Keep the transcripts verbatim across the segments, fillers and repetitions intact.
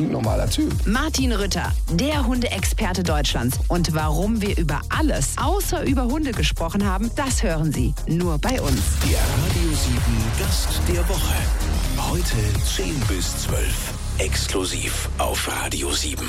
stinknormaler Typ. Martin Rütter, der Hundeexperte Deutschlands. Und warum wir über alles außer über Hunde gesprochen haben, das hören Sie nur bei uns. Der Radio sieben Gast der Woche. Heute zehn bis zwölf. Exklusiv auf Radio sieben.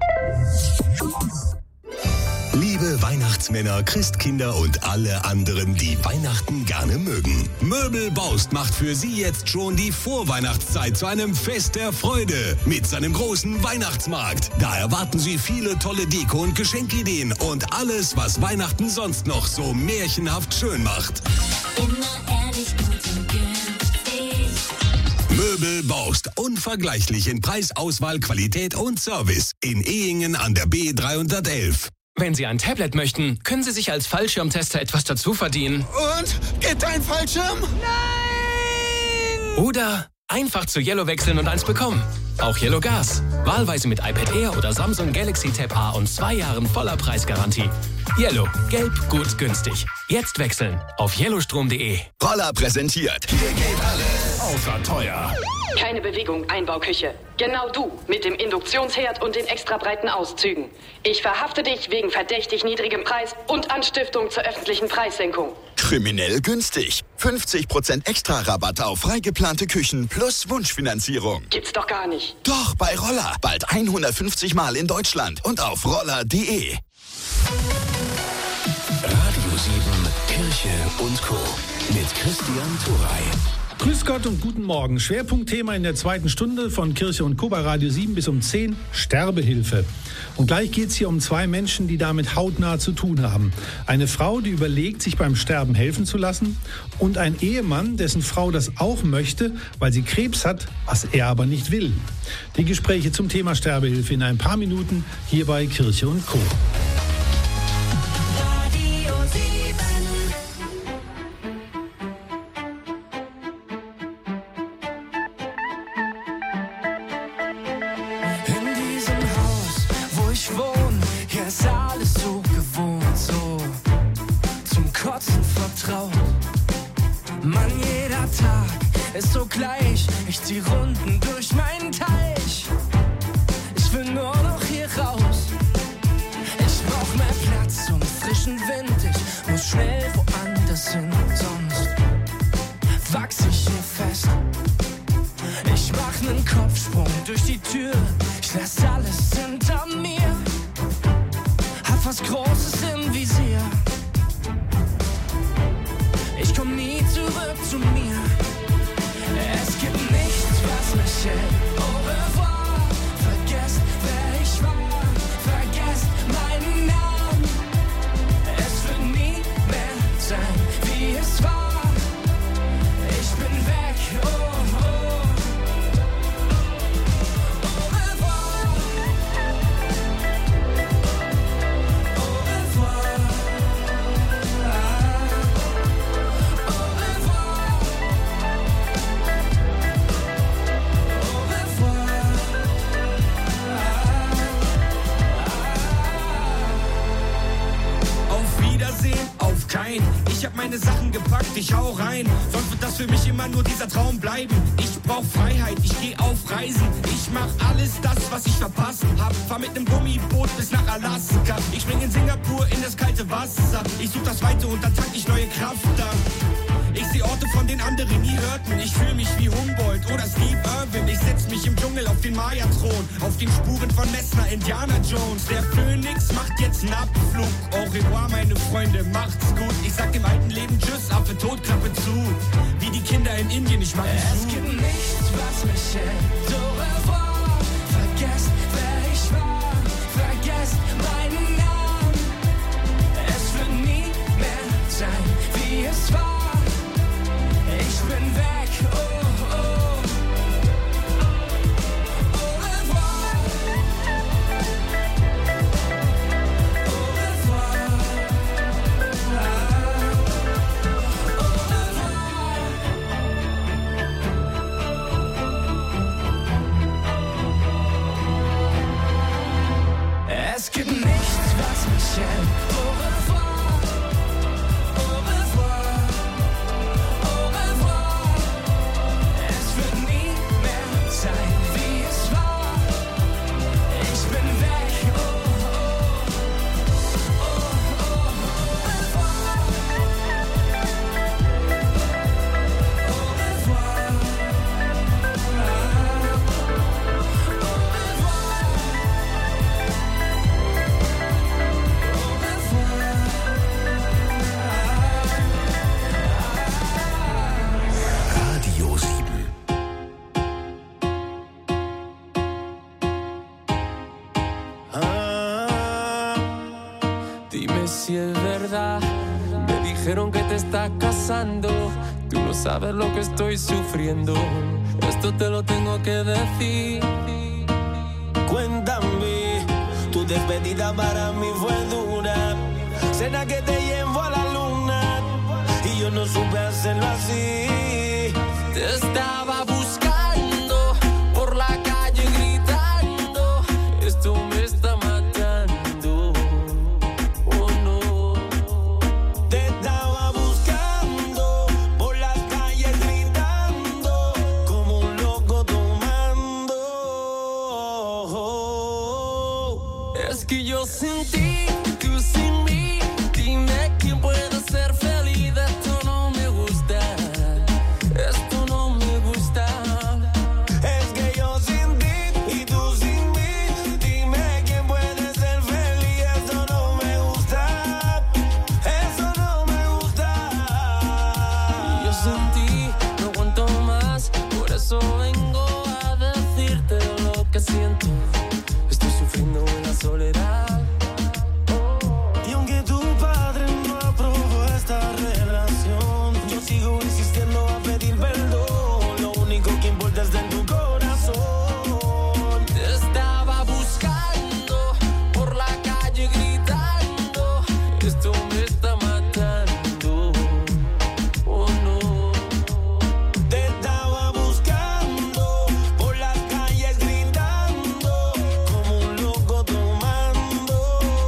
Liebe Weihnachtsmänner, Christkinder und alle anderen, die Weihnachten gerne mögen. Möbelbaust macht für Sie jetzt schon die Vorweihnachtszeit zu einem Fest der Freude mit seinem großen Weihnachtsmarkt. Da erwarten Sie viele tolle Deko- und Geschenkideen und alles, was Weihnachten sonst noch so märchenhaft schön macht. Immer ehrlich, gut und günstig. Möbelbaust, unvergleichlich in Preis, Auswahl, Qualität und Service. In Ehingen an der B dreihundertelf. Wenn Sie ein Tablet möchten, können Sie sich als Fallschirmtester etwas dazu verdienen. Und? Geht dein Fallschirm? Nein! Oder einfach zu Yellow wechseln und eins bekommen. Auch Yellow Gas. Wahlweise mit iPad Air oder Samsung Galaxy Tab A und zwei Jahren voller Preisgarantie. Yellow. Gelb, gut, günstig. Jetzt wechseln auf yellowstrom punkt de. Roller präsentiert. Hier geht alles außer teuer. Keine Bewegung, Einbauküche. Genau du mit dem Induktionsherd und den extra breiten Auszügen. Ich verhafte dich wegen verdächtig niedrigem Preis und Anstiftung zur öffentlichen Preissenkung. Kriminell günstig. fünfzig Prozent extra Rabatt auf freigeplante Küchen plus Wunschfinanzierung. Gibt's doch gar nicht. Doch, bei Roller. Bald hundertfünfzig Mal in Deutschland und auf roller punkt de. Radio sieben, Kirche und Co. mit Christian Thuray. Grüß Gott und guten Morgen. Schwerpunktthema in der zweiten Stunde von Kirche und Co. bei Radio sieben bis um zehn, Sterbehilfe. Und gleich geht es hier um zwei Menschen, die damit hautnah zu tun haben. Eine Frau, die überlegt, sich beim Sterben helfen zu lassen, und ein Ehemann, dessen Frau das auch möchte, weil sie Krebs hat, was er aber nicht will. Die Gespräche zum Thema Sterbehilfe in ein paar Minuten hier bei Kirche und Co. Mann, jeder Tag ist so gleich. Ich zieh Runden durch meinen Teich. Ich will nur noch hier raus. Ich brauch mehr Platz und frischen Wind. Ich muss schnell woanders hin, sonst wachs ich hier fest. Ich mach nen Kopfsprung durch die Tür. Ich lass alles hinter mir. Hab was Großes im Visier. Ich komm nie zurück zu mir. Es gibt nichts, was mich hält. Au revoir. Vergesst, wer ich war. Vergesst meinen Namen. Es wird nie mehr sein, wie es war. Ich bin weg. Oh, oh. Au revoir. Au revoir. Auf kein. Ich hab meine Sachen gepackt, ich hau rein. Sonst wird das für mich immer nur dieser Traum bleiben. Ich brauch Freiheit, ich geh auf Reisen. Ich mach alles das, was ich verpasst hab. Fahr mit nem Gummiboot bis nach Alaska. Ich spring in Singapur in das kalte Wasser. Ich such das Weite und dann tank ich neue Kraft da. Ich seh Orte, von denen andere nie hörten. Ich fühl mich wie Humboldt oder Steve Irwin. Ich setz mich im Dschungel auf den Maya-Thron. Auf den Spuren von Messner, Indiana Jones. Der Phönix macht jetzt einen Abflug. Au revoir, meine Freunde, macht's gut. Ich sag dem alten Leben Tschüss, Affe tot, Klappe zu. Wie die Kinder in Indien, ich mach es Es gibt nichts, was mich hält. Au revoir. Vergesst, wer ich war. Vergesst meinen Namen. Es wird nie mehr sein, wie es war. Ich bin weg, oh, oh. Au revoir. Au revoir. Au revoir. si es verdad. Me dijeron que te estás casando. Tú no sabes lo que estoy sufriendo. Esto te lo tengo que decir. Cuéntame, tu despedida para mí fue dura. Cena que te llevo a la luna y yo no supe hacerlo así. Te estaba buscando por la calle gritando. Esto me está matando. Oh no. Te estaba buscando por las calles gritando como un loco tomando. Es que yo sin ti, tú sin mí. Dime quién puede ser feliz. Esto no me gusta. Esto no me gusta. Es que yo sin ti y tú sin mí. Dime quién puede ser feliz. Eso no me gusta. Eso no me gusta. Yo sin ti no aguanto más. Por eso vengo a decirte lo que siento. Estoy sufriendo en la soledad. Y aunque tu padre no aprobó esta relación, yo sigo insistiendo a pedir perdón. Lo único que importa es en tu corazón. Te estaba buscando por la calle gritando. Esto me está matando. Oh no. Te estaba buscando por las calles gritando como un loco tomando.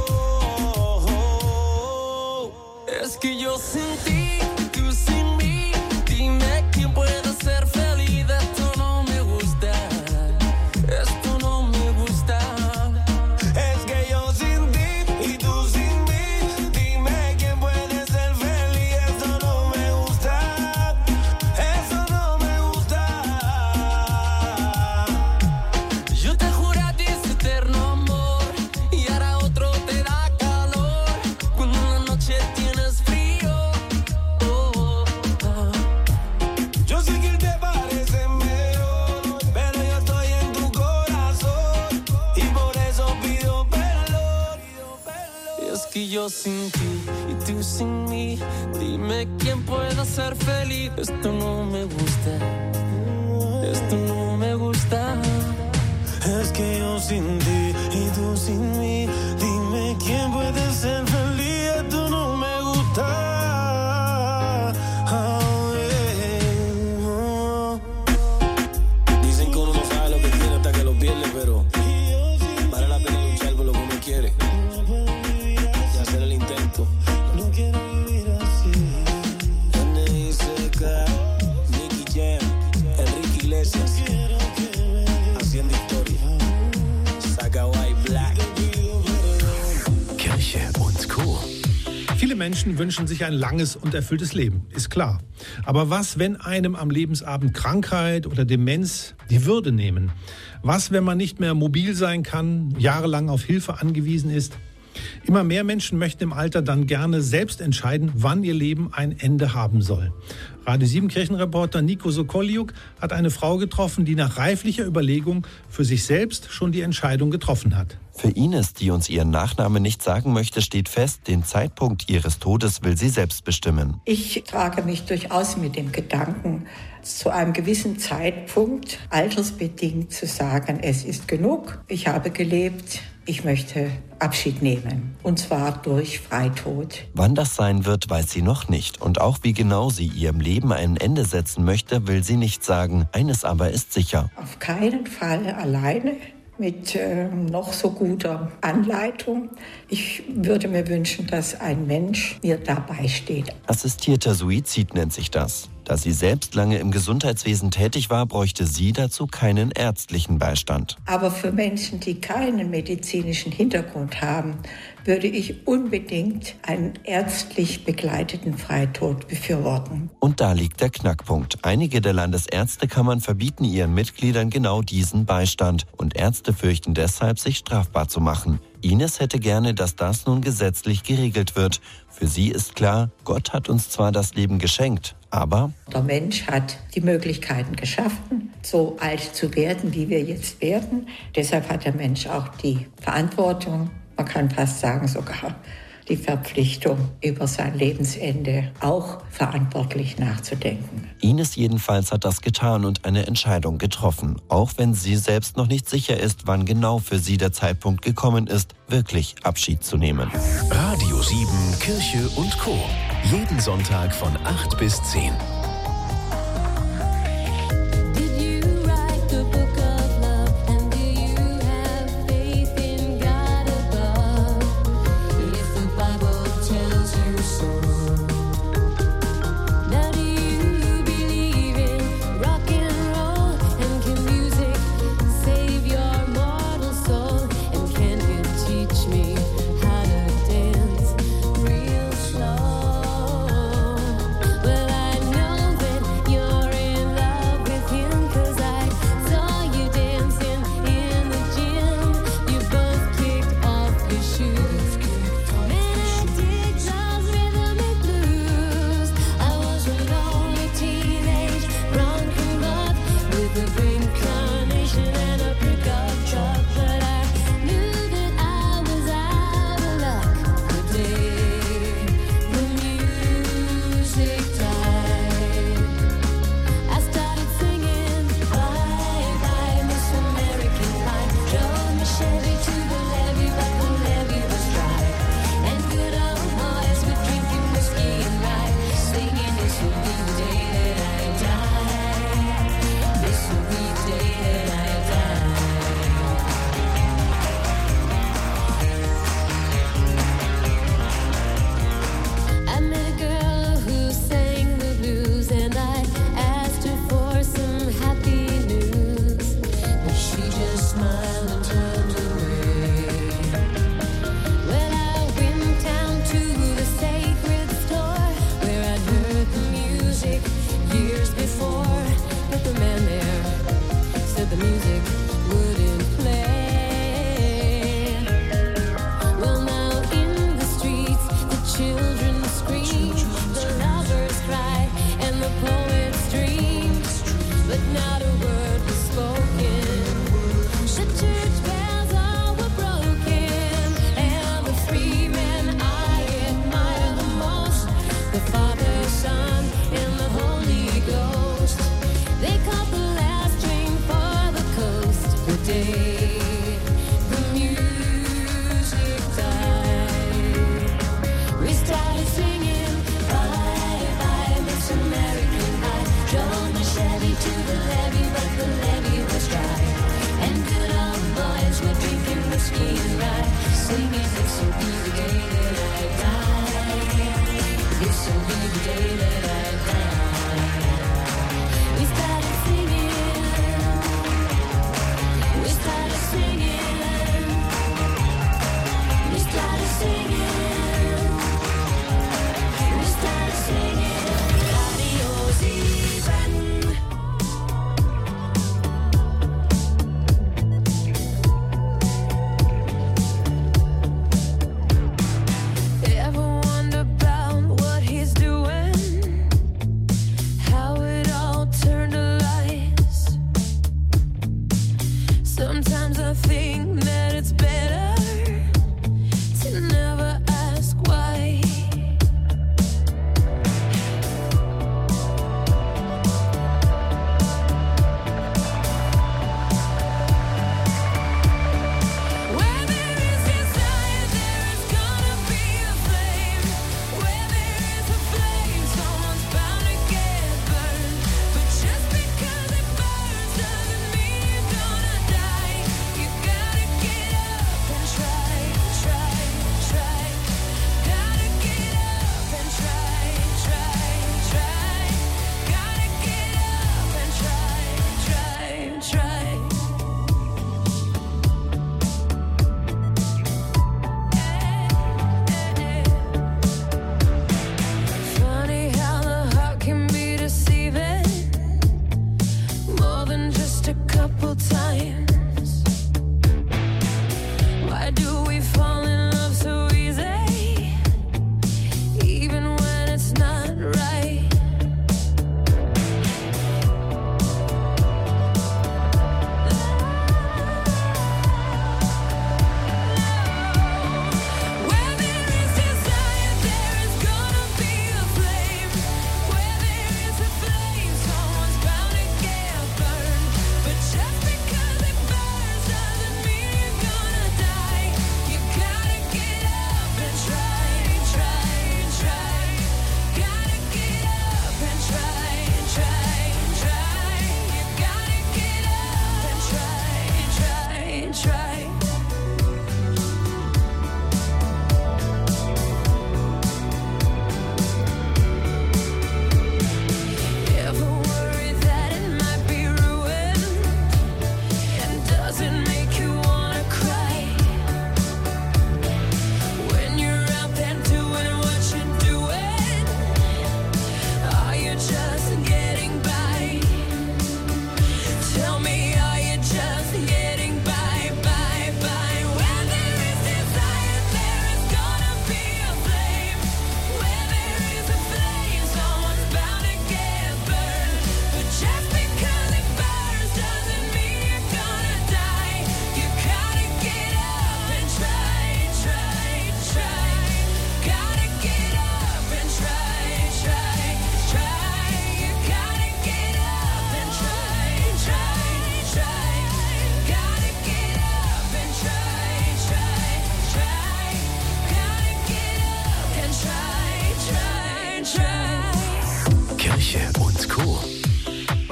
Es que yo sin ti, tú sin mí. Dime quién puede ser feliz. Esto no me gusta. Esto no me gusta. Es que yo sin ti y tú sin mí. Dime quién puede ser feliz. Eso no me gusta. Eso no me gusta. Yo te juro a ti ese eterno amor y ahora otro te da calor cuando en la noche tienes frío. Oh, oh, oh. Yo sé que te parece mejor, pero yo estoy en tu corazón y por eso pido perdón. Es que yo sin ti y tú sin mí. Dime quién puede ser feliz. Esto no me gusta. Esto no me gusta. Es que yo sin ti y tú sin mí. Dime quién puede ser feliz. Esto no me gusta. Oh, yeah. Oh. Dicen que uno no sabe lo que tiene hasta que lo pierde, pero vale la pena luchar por lo que uno quiere y hacer el intento. No quiero vivir así. N I C K, Nicky Jam, Enrique Iglesias, haciendo historia. Saga White Black. Kirche und Co. Viele Menschen wünschen sich ein langes und erfülltes Leben, ist klar. Aber was, wenn einem am Lebensabend Krankheit oder Demenz die Würde nehmen? Was, wenn man nicht mehr mobil sein kann, jahrelang auf Hilfe angewiesen ist? Immer mehr Menschen möchten im Alter dann gerne selbst entscheiden, wann ihr Leben ein Ende haben soll. Radio sieben Kirchenreporter Nico Sokoliuk hat eine Frau getroffen, die nach reiflicher Überlegung für sich selbst schon die Entscheidung getroffen hat. Für Ines, die uns ihren Nachnamen nicht sagen möchte, steht fest, den Zeitpunkt ihres Todes will sie selbst bestimmen. Ich trage mich durchaus mit dem Gedanken, zu einem gewissen Zeitpunkt altersbedingt zu sagen, es ist genug, ich habe gelebt, ich möchte Abschied nehmen. Und zwar durch Freitod. Wann das sein wird, weiß sie noch nicht. Und auch wie genau sie ihrem Leben ein Ende setzen möchte, will sie nicht sagen. Eines aber ist sicher. Auf keinen Fall alleine. Mit äh, noch so guter Anleitung. Ich würde mir wünschen, dass ein Mensch mir dabei steht. Assistierter Suizid nennt sich das. Da sie selbst lange im Gesundheitswesen tätig war, bräuchte sie dazu keinen ärztlichen Beistand. Aber für Menschen, die keinen medizinischen Hintergrund haben, würde ich unbedingt einen ärztlich begleiteten Freitod befürworten. Und da liegt der Knackpunkt. Einige der Landesärztekammern verbieten ihren Mitgliedern genau diesen Beistand. Und Ärzte fürchten deshalb, sich strafbar zu machen. Ines hätte gerne, dass das nun gesetzlich geregelt wird. Für sie ist klar, Gott hat uns zwar das Leben geschenkt, aber der Mensch hat die Möglichkeiten geschaffen, so alt zu werden, wie wir jetzt werden. Deshalb hat der Mensch auch die Verantwortung, man kann fast sagen sogar die Verpflichtung, über sein Lebensende auch verantwortlich nachzudenken. Ines jedenfalls hat das getan und eine Entscheidung getroffen, auch wenn sie selbst noch nicht sicher ist, wann genau für sie der Zeitpunkt gekommen ist, wirklich Abschied zu nehmen. Radio sieben, Kirche und Co. Jeden Sonntag von acht bis zehn.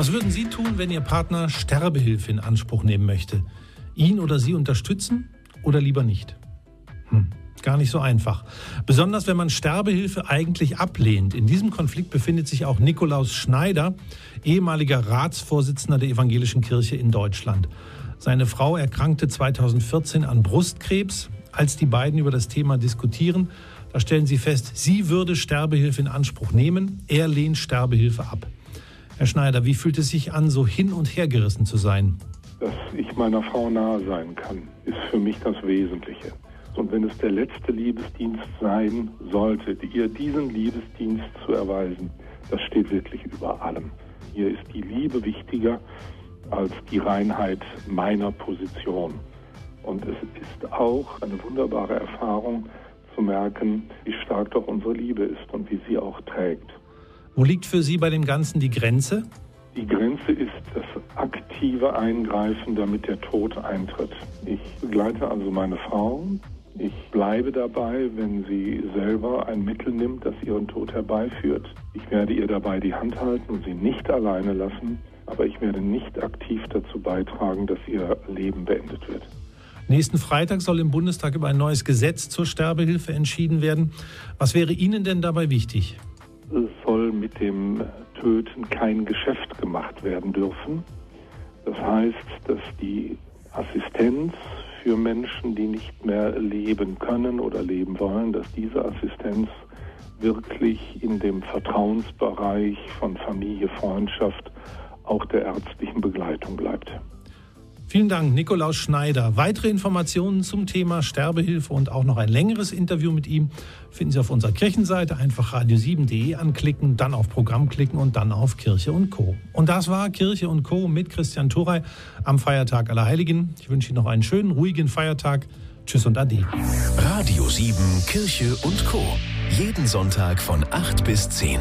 Was würden Sie tun, wenn Ihr Partner Sterbehilfe in Anspruch nehmen möchte? Ihn oder sie unterstützen oder lieber nicht? Hm. Gar nicht so einfach. Besonders wenn man Sterbehilfe eigentlich ablehnt. In diesem Konflikt befindet sich auch Nikolaus Schneider, ehemaliger Ratsvorsitzender der Evangelischen Kirche in Deutschland. Seine Frau erkrankte zweitausendvierzehn an Brustkrebs. Als die beiden über das Thema diskutieren, da stellen sie fest, sie würde Sterbehilfe in Anspruch nehmen. Er lehnt Sterbehilfe ab. Herr Schneider, wie fühlt es sich an, so hin und her gerissen zu sein? Dass ich meiner Frau nahe sein kann, ist für mich das Wesentliche. Und wenn es der letzte Liebesdienst sein sollte, ihr diesen Liebesdienst zu erweisen, das steht wirklich über allem. Hier ist die Liebe wichtiger als die Reinheit meiner Position. Und es ist auch eine wunderbare Erfahrung zu merken, wie stark doch unsere Liebe ist und wie sie auch trägt. Wo liegt für Sie bei dem Ganzen die Grenze? Die Grenze ist das aktive Eingreifen, damit der Tod eintritt. Ich begleite also meine Frau. Ich bleibe dabei, wenn sie selber ein Mittel nimmt, das ihren Tod herbeiführt. Ich werde ihr dabei die Hand halten und sie nicht alleine lassen, aber ich werde nicht aktiv dazu beitragen, dass ihr Leben beendet wird. Nächsten Freitag soll im Bundestag über ein neues Gesetz zur Sterbehilfe entschieden werden. Was wäre Ihnen denn dabei wichtig? Es soll mit dem Töten kein Geschäft gemacht werden dürfen. Das heißt, dass die Assistenz für Menschen, die nicht mehr leben können oder leben wollen, dass diese Assistenz wirklich in dem Vertrauensbereich von Familie, Freundschaft, auch der ärztlichen Begleitung bleibt. Vielen Dank, Nikolaus Schneider. Weitere Informationen zum Thema Sterbehilfe und auch noch ein längeres Interview mit ihm finden Sie auf unserer Kirchenseite. Einfach radio sieben punkt de anklicken, dann auf Programm klicken und dann auf Kirche und Co. Und das war Kirche und Co. mit Christian Thuray am Feiertag Allerheiligen. Ich wünsche Ihnen noch einen schönen, ruhigen Feiertag. Tschüss und Ade. Radio sieben, Kirche und Co. Jeden Sonntag von acht bis zehn.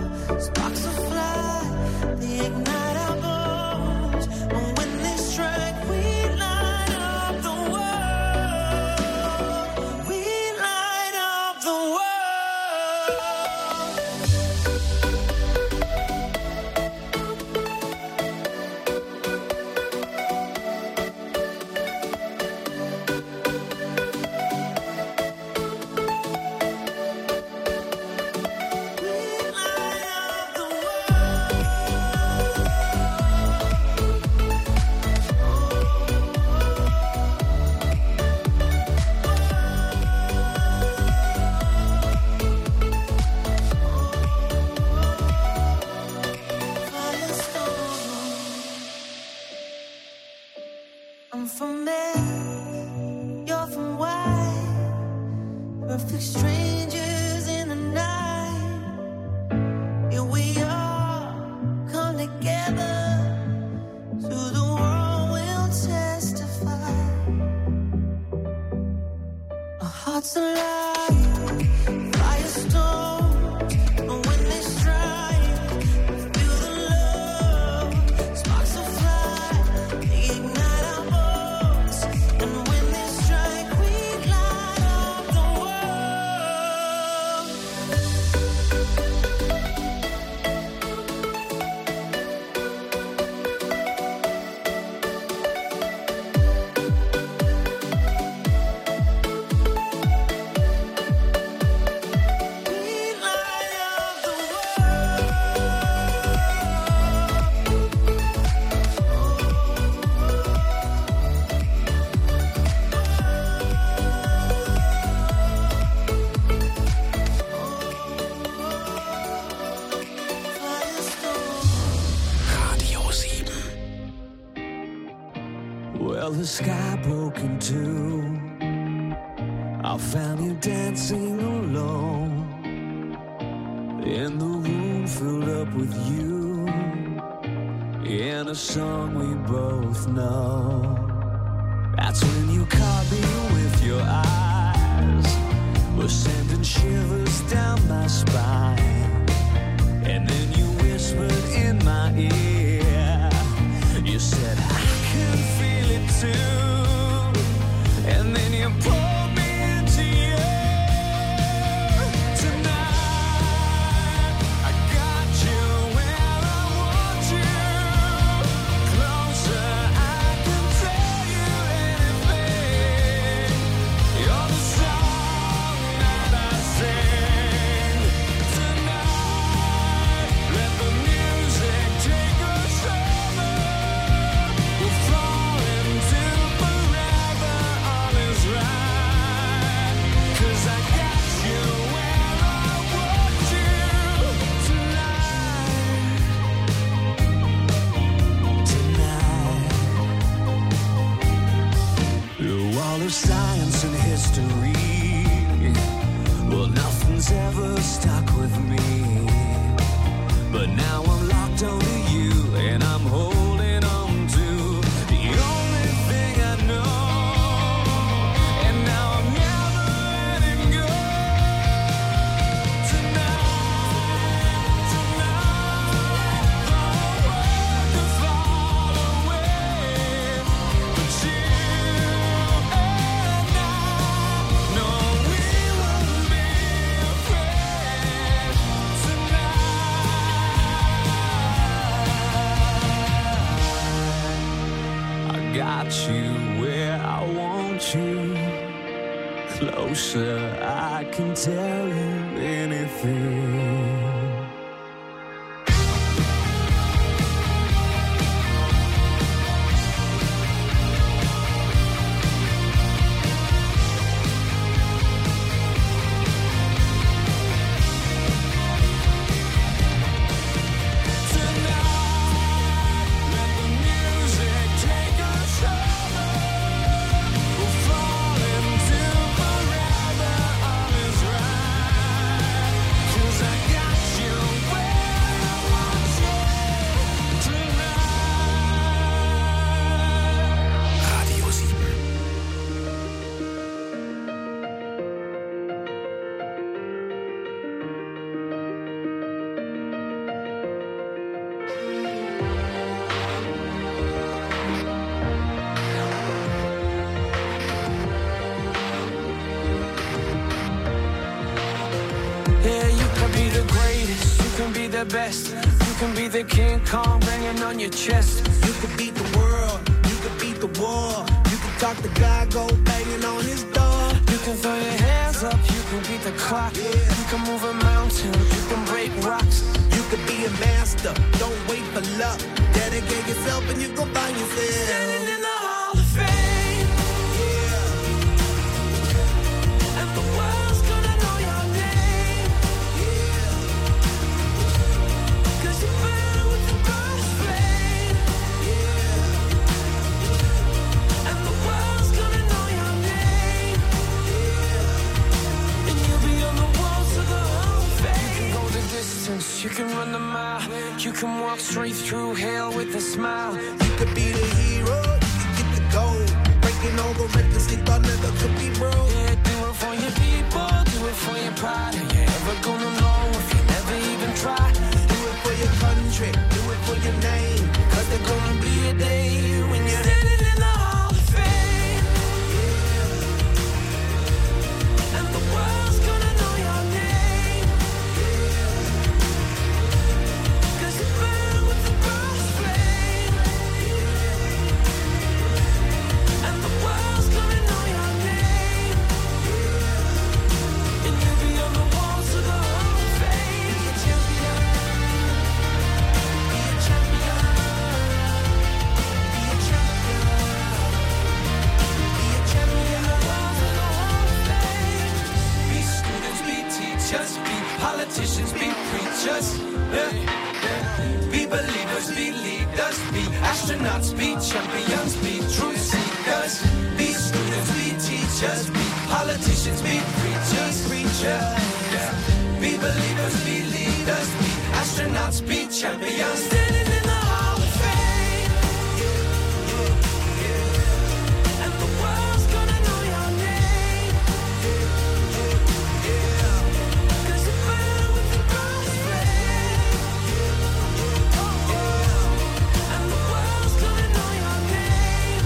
Sparks will fly, they ignite our bones. And when they strike, Well, the sky broke in two. I found you dancing alone in the room filled up with you, in a song we both know. That's when you caught me with your eyes, were sending shivers down my spine. And then you whispered in my ear, you said I can feel it too. And then you pulled me into you. Tonight I got you where I want you. Closer, I can tell you anything. You're the song that I sing. Tonight, let the music take us over. We'll fall into forever, all is right. 'Cause I got you where I want you tonight. Tonight. Through all of science and history, well, nothing's ever stuck with me. But now I'm locked onto you, and I'm holding on to the only thing I know. And now I'm never letting go. Tonight, tonight, the world could fall away, but you and I know we won't be afraid tonight. I got you where I want you. Closer, I can tell you anything. Yeah, you can be the greatest, you can be the best. You can be the King Kong banging on your chest. You could beat the world, you could beat the war. You could talk to God, go banging on his door. You can throw your hands up, you can beat the clock. You can move a mountain, you can break rocks. You could be a master, don't wait for luck. Dedicate yourself and you gon' find yourself Standing in the Hall of Fame. Yeah. And the world's gonna know your name. Yeah. 'Cause you burn with the brightest flame. Yeah. And the world's gonna know your name. Yeah. And you'll be on the walls of the Hall of Fame. You can go the distance, you can run the mile. You can walk straight through hell with a smile. You could be the hero, you could get the gold. Breaking all the records they thought never could be broke. Yeah, do it for your people, do it for your pride. Are you ever gonna know if you never even try? Do it for your country, do it for your name. 'Cause there's gonna be a day when you're Standing in the Hall of Fame. And the world's gonna know your name. 'Cause you burn with the brightest flame. And the world's gonna know your name. And you'll be on the walls of the Hall of Fame. Be a champion. Be a champion. Be a champion. Be a champion. The walls of the Hall of Fame. Be students, be teachers, be politicians, be preachers. Yeah, yeah. Be believers, be leaders, be astronauts, be champions, be truth seekers. us. Be students, be teachers, be politicians, be preachers, preachers. Yeah. Be believers, be leaders, be astronauts, be champions. Standing in the Hall of Fame. And the world's gonna know your name. Cause you burn with the cross flame. And the world's gonna know your name.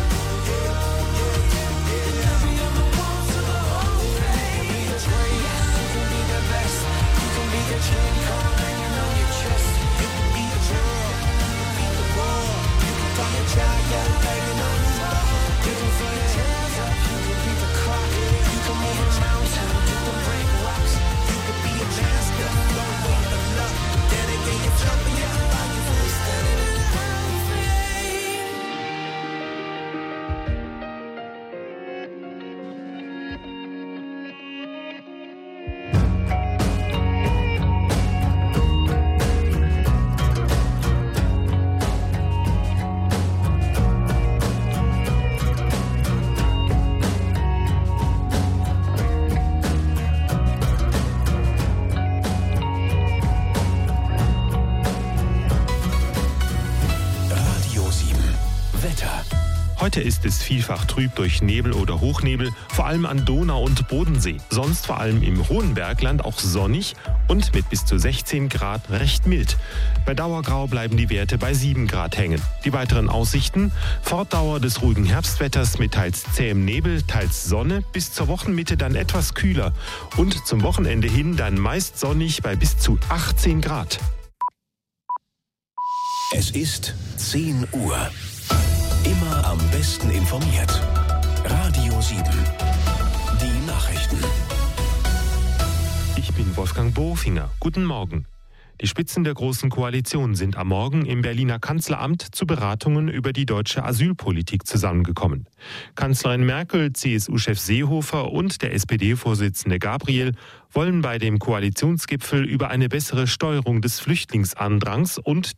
You'll be on the walls of the Hall of Fame. You can be the greatest, you can be the best. You can be the dream come hanging on your chest. You can be the girl, you can be the wall. You can find a giant hanging on your wall. You can fly your hands up, you can be the clock. You can move a mountain, you can break rocks. You can be a master, no way of luck. Dedicate your jump and your life, you will standing in the Hall of Fame. Radio sieben. Wetter. Heute ist es vielfach trüb durch Nebel oder Hochnebel, vor allem an Donau und Bodensee. Sonst vor allem im hohen Bergland auch sonnig und mit bis zu sechzehn Grad recht mild. Bei Dauergrau bleiben die Werte bei sieben Grad hängen. Die weiteren Aussichten: Fortdauer des ruhigen Herbstwetters mit teils zähem Nebel, teils Sonne, bis zur Wochenmitte dann etwas kühler. Und zum Wochenende hin dann meist sonnig bei bis zu achtzehn Grad. Es ist zehn Uhr. Immer am besten informiert. Radio sieben. Die Nachrichten. Ich bin Wolfgang Bofinger. Guten Morgen. Die Spitzen der Großen Koalition sind am Morgen im Berliner Kanzleramt zu Beratungen über die deutsche Asylpolitik zusammengekommen. Kanzlerin Merkel, C S U-Chef Seehofer und der S P D-Vorsitzende Gabriel wollen bei dem Koalitionsgipfel über eine bessere Steuerung des Flüchtlingsandrang und